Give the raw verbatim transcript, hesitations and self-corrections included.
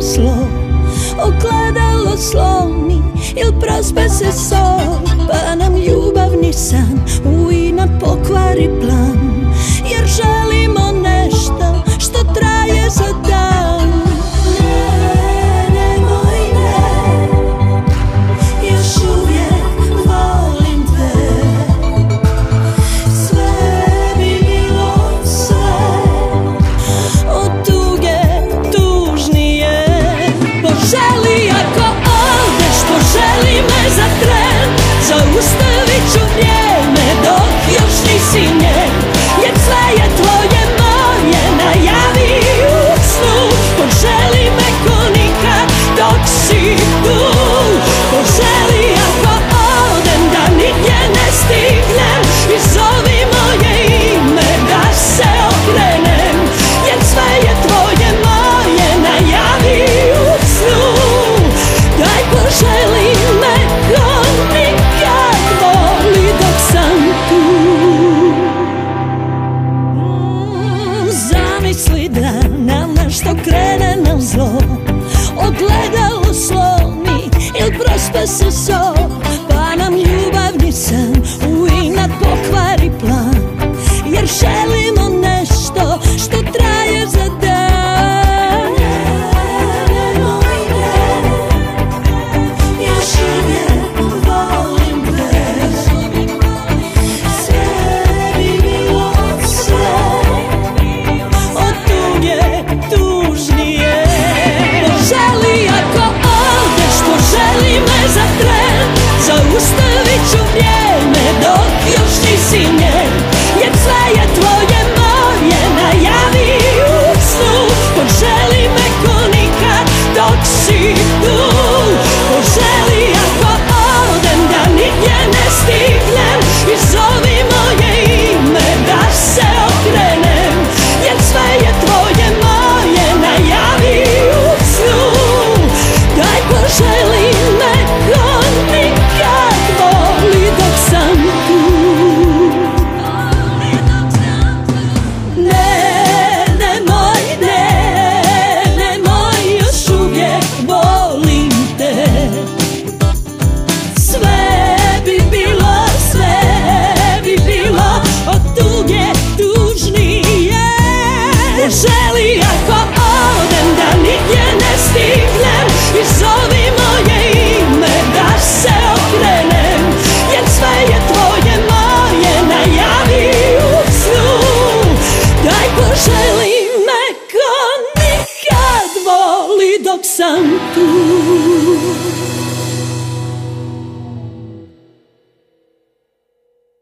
zlo, ogledalo slomi, il prospe se sol, pa nam ljubavni san u inat pokvari plan, jer želimo nešto što traje za dan. Ne, nemoj ne, još uvijek volim te, sve bi bilo sve od tuge tužnije. Poželi ako odeš, poželi me za tren, zaustavit ću vrijeme dok još nisi njen, jer sve je tvoje moje, najavi u snu. Poželi me ko nikad dok si tu, poželi ako odem da nigdje ne stignem, i zovi moje ime da se okrenem, jer sve je tvoje moje, najavi u snu. Daj poželi me ko nikad voli dok sam tu. Mm, zamisli da nam nešto krene na zlo, ogledalo slomi il prospe se sol, pa nam ljubavni san u inat pokvari plan, jer želimo nešto što traje za dan. Nemoj ne, još uvijek volim te, sve bi bilo sve od tuge tužnije. Poželi ako odeš, poželi me za tren, zaustavit ću vrijeme dok još nisi njen, jer sve je tvoje moje, najavi u snu. Poželi me ko nikad dok si tu, poželi ako odem da nigdje ne stignem, i zovi moje ime da se okrenem, jer sve je tvoje moje, najavi u snu. Daj poželi me ko nikad voli dok sam tu. Ne, nemoj, ne, nemoj, još uvijek volim te, sve bi bilo, sve bi bilo od tuge tužnije. Poželi ako odem da nigdje ne stignem, i zovi moje ime da se okrenem, jer sve je tvoje moje, najavi u snu. Daj poželi me ko nikad voli dok sam tu.